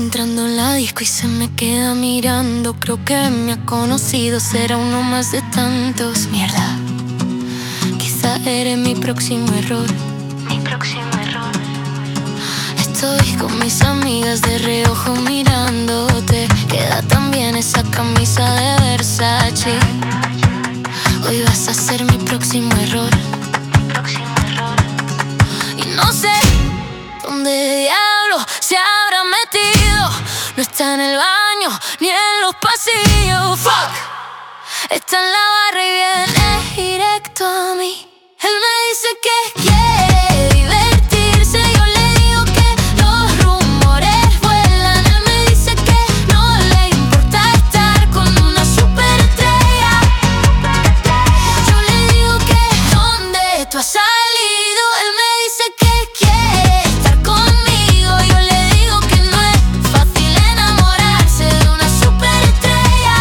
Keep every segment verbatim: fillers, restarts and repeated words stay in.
entrando en la disco y se me queda mirando. Creo que me ha conocido, será uno más de tantos. Mierda, quizá eres mi próximo error. Mi próximo error. Estoy con mis amigas de reojo mirándote. Queda tan bien esa camisa de Versace. Hoy vas a ser mi próximo error. Mi próximo error. Y no sé dónde diablo se habrá metido. No está en el baño ni en los pasillos. Fuck. Está en la barra y viene directo a mí. Él me dice que quiere divertirse. Yo le digo que los rumores vuelan. Él me dice que no le importa estar con una superestrella. Yo le digo que ¿dónde tú has salido? Él me dice que quiere estar conmigo. Yo le digo que no es fácil enamorarse de una superestrella.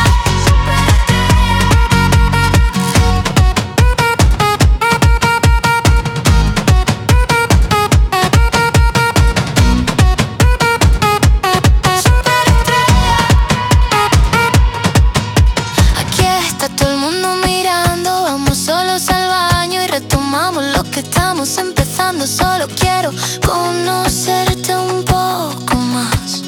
Aquí está todo el mundo mirando. Vamos solos al baño y retomamos lo que estamos empezando. Solo quiero conocerte un poco más.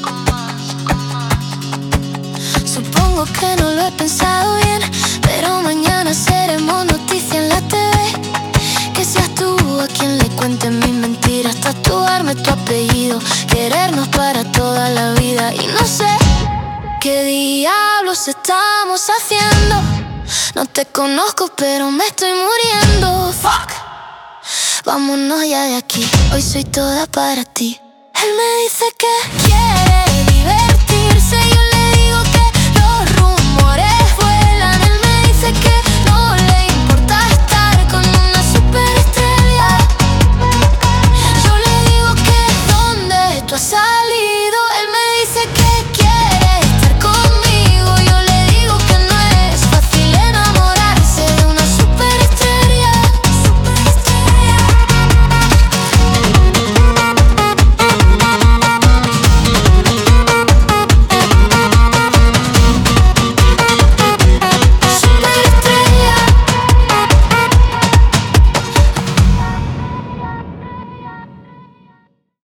Supongo que no lo he pensado bien, pero mañana seremos noticia en la T V. Que seas tú a quien le cuente mis mentiras, tatuarme tu apellido, querernos para toda la vida. Y no sé qué diablos estamos haciendo. No te conozco, pero me estoy muriendo. Fuck. Vámonos ya de aquí, hoy soy toda para ti. Él me dice que quiere divertirse. Yo le digo que los rumores vuelan. Él me dice que no le importa estar con una superestrella. Yo le digo que ¿dónde tú has salido?